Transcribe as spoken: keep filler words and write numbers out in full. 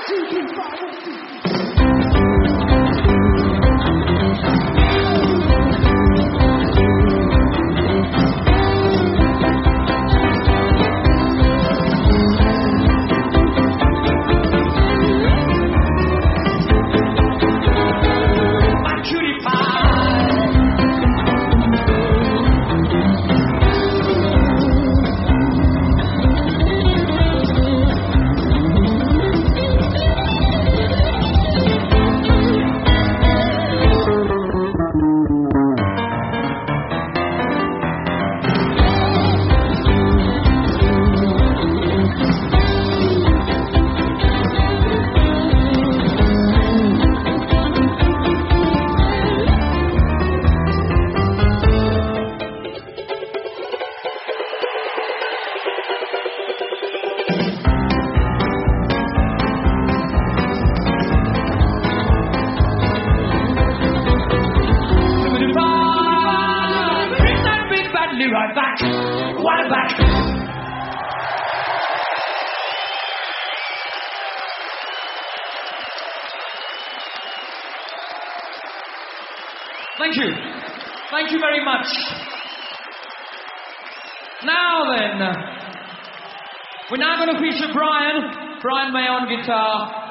two, three, four, one, two, three. Right back, right back. Thank you. Thank you very much. Now then, uh, we're now going to feature Brian. Brian May on guitar.